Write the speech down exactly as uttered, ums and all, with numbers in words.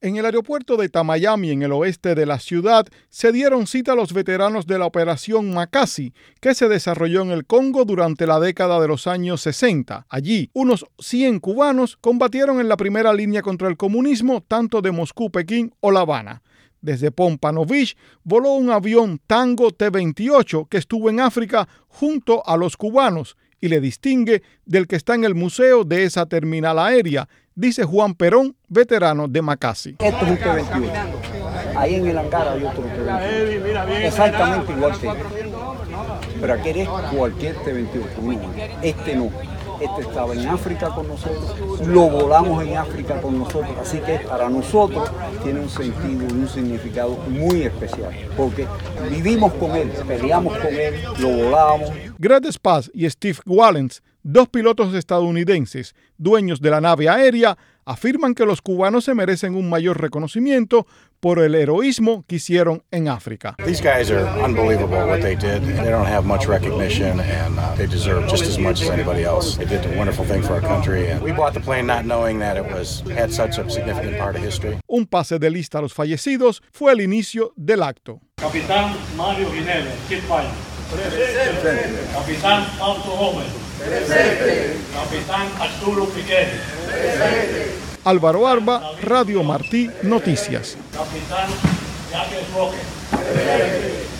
En el aeropuerto de Tamayami, en el oeste de la ciudad, se dieron cita a los veteranos de la Operación Makasi, que se desarrolló en el Congo durante la década de los años sesenta. Allí, unos cien cubanos combatieron en la primera línea contra el comunismo, tanto de Moscú, Pekín o La Habana. Desde Pompano Beach voló un avión Tango T veintiocho que estuvo en África junto a los cubanos y le distingue del que está en el museo de esa terminal aérea, dice Juan Perón, veterano de Makasi. Esto es un T veintiuno. Ahí en el hangar hay otro T veintiuno. Exactamente igual que este. Pero aquí es cualquier T veintiuno. Este no. Este estaba en África con nosotros. Lo volamos en África con nosotros. Así que para nosotros tiene un sentido y un significado muy especial. Porque vivimos con él, peleamos con él, lo volamos. Greg Spatz y Steve Wallens, dos pilotos estadounidenses, dueños de la nave aérea, afirman que los cubanos se merecen un mayor reconocimiento por el heroísmo que hicieron en África. These guys are unbelievable what they did. They don't have much recognition and uh, they deserve just as much as anybody else. They did a wonderful thing for our country and we bought the plane not knowing that it was had such a significant part of history. Un pase de lista a los fallecidos fue el inicio del acto. Capitán Mario Gineles, Kid Pilot. Presente. Capitán Fausto Gómez. Presente. Capitán Arturo Piquet. Presente. Álvaro Arba, Radio Martí, Noticias. Capitán Jacques Roque. Presente.